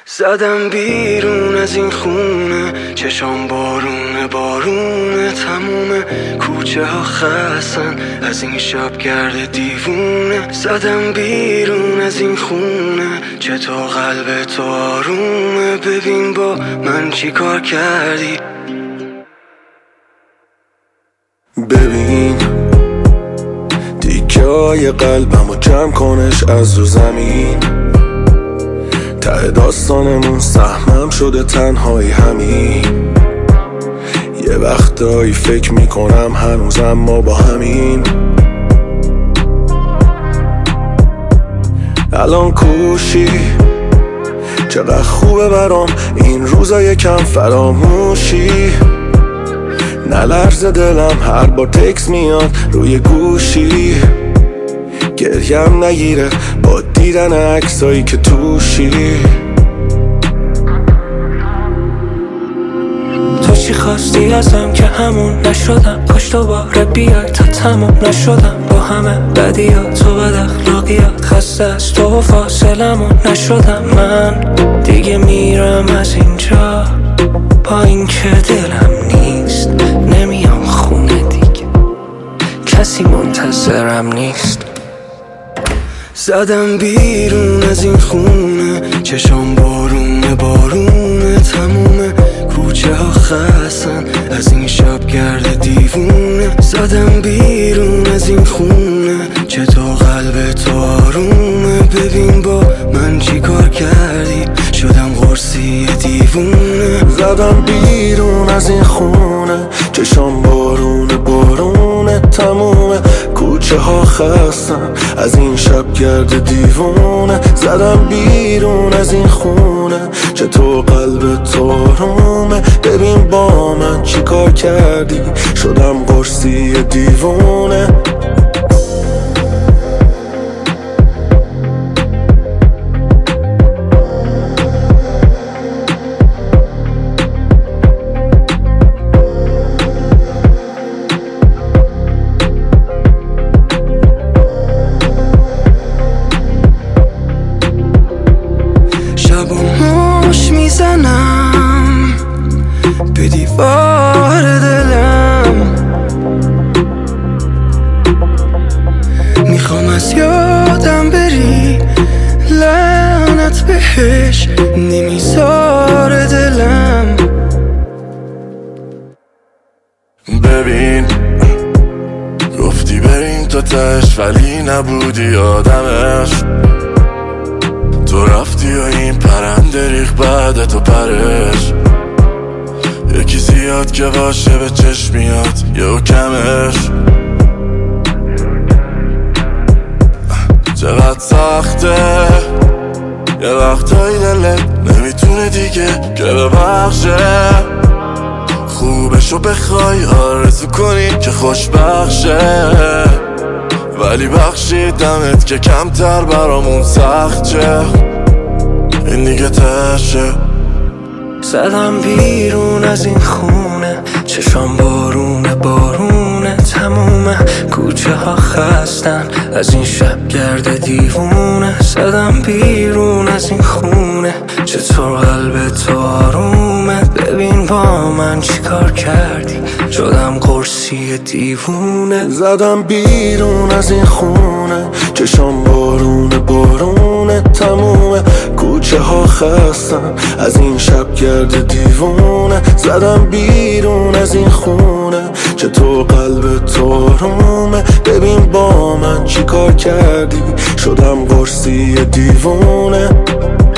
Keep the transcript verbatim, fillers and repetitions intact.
زدم بیرون از این خونه، چشام بارونه بارونه، تموم کوچه ها خستن از این شب گرد دیوونه. زدم بیرون از این خونه، چطور قلب تو آرومه، ببین با من چی کار کردی. ببین تیکه های قلبمو جمع کنش از رو زمین، ته داستانمون سهمم شده تنهایی همین. یه وقتایی فکر میکنم هنوزم ما با همین. الان کوشی چقدر خوبه برام این روزا یکم فراموشی. نلرزه دلم هر بار تکس میاد روی گوشی، گریم نگیره با دیدن عکسایی که توشی. تو چی خواستی ازم که همون نشدم، پشت دوباره بیای تا تموم نشدم. با همه بدیات تو بد اخلاقیات، خسته از تو و فاصلمون نشدم. من دیگه میرم از اینجا با این که دلم نیست، نمیام خونه دیگه، کسی منتظرم نیست. زدم بیرون از این خونه، چشام بارونه بارونه، تموم کوچه ها خستن از این شب گرد دیوونه. زدم بیرون از این خونه، چطور قلب تو آرومه، ببین با من چی کار کردی، شدم قرصی دیوونه. زدم بیرون از این خونه، چشام بارونه بارونه، تموم کوچه ها خستن از این شب گرد دیوونه. زدم بیرون از این خونه، چطور قلب تو آرومه، ببین با من چی کار کردی، شدم قرصی دیوونه. موش میزنم به دیوار دلم، میخوام از یادم بری، لعنت بهش نمیذاره دلم. ببین گفتی بریم تا تش ولی نبودی آدمش، تو رفتی و این پرنده ریخ بعد تو پرش. یکی زیاد که باشه به چشم میاد یه کمش. چقدر سخته یه وقتایی دلت نمیتونه دیگه که ببخشه، خوبشو بخوای آرزو کنی که خوشبخشه، ولی بخشیدمت که کمتر برامون سخت چه، این دیگه تشه. زدم بیرون از این خونه، چشام بارونه بارونه، تموم کوچه ها خستن از این شب گرد دیوونه. زدم بیرون از این خونه، چطور قلب تو آرومه، ببین با من چی کار کردی، شدم قرصی دیوونه. زدم بیرون از این خونه، چشام بارونه بارونه، تموم کوچه ها خستن از این شب گرد دیوونه. زدم بیرون از این خونه، چطور قلب تو آرومه، ببین با من چی کار کردی، شدم قرصی دیوونه.